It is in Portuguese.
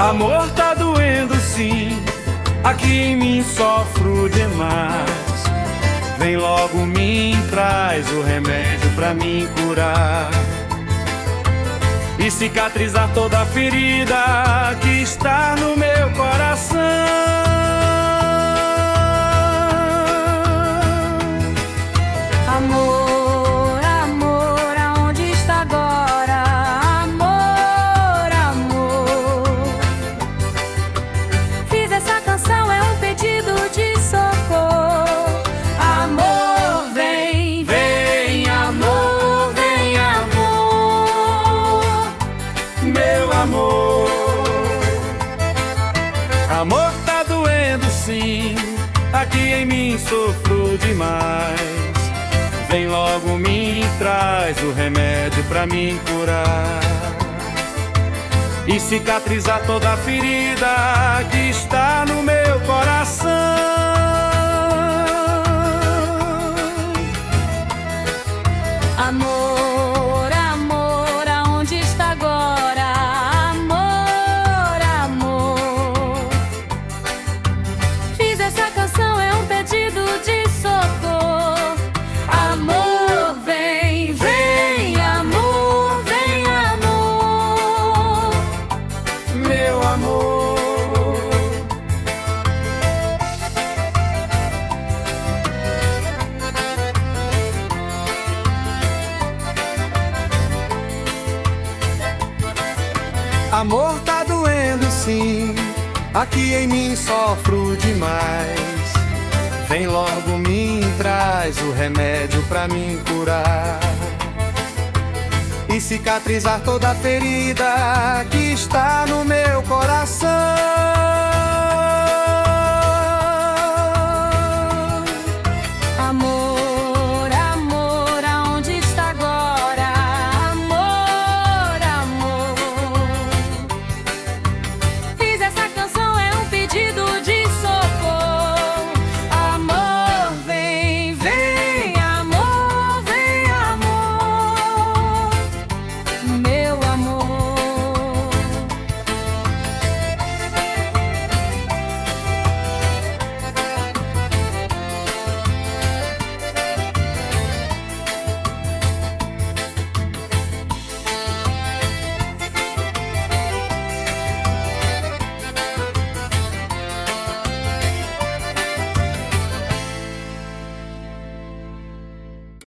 Amor, tá doendo sim, aqui em mim sofro demais. Vem logo me traz o remédio pra me curar e cicatrizar toda a ferida que está no meu coração. Amor, amor, aonde está agora? Amor, amor. Fiz essa canção, é um pedido de socorro. Amor, vem, Vem amor, vem amor, meu amor. Amor, tá doendo sim, aqui em mim sofro demais. Vem logo me traz o remédio pra me curar e cicatrizar toda a ferida que está no meu coração. amor, amor, aonde está agora? Amor, amor. Fiz essa canção, é um pedido de socorro. Amor, vem, vem, amor, vem, amor, Meu amor. Amor, tá doendo sim, aqui em mim sofro demais. Vem logo me traz o remédio pra me curar e cicatrizar toda a ferida que está no meu coração. amor.